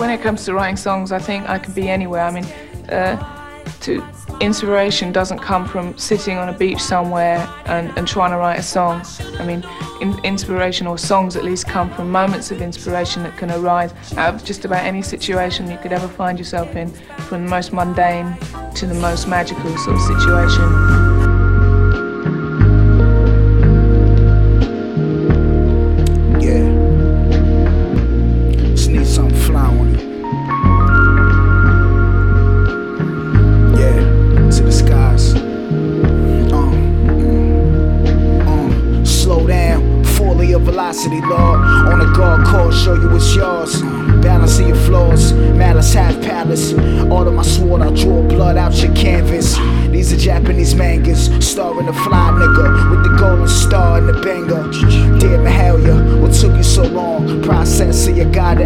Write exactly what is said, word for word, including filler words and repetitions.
when it comes to writing songs, I think I could be anywhere. I mean, uh, to, inspiration doesn't come from sitting on a beach somewhere and, and trying to write a song. I mean, in, inspiration, or songs at least, come from moments of inspiration that can arise out of just about any situation you could ever find yourself in, from the most mundane to the most magical sort of situation. Velocity, Lord, on a guard course, show you what's yours. Balancing your flaws, malice half palace. All of my sword, I'll draw blood out your canvas. These are Japanese mangas, starring a fly nigga with the golden star and the banger. Dear Mahalia, what took you so long? Process of your goddess.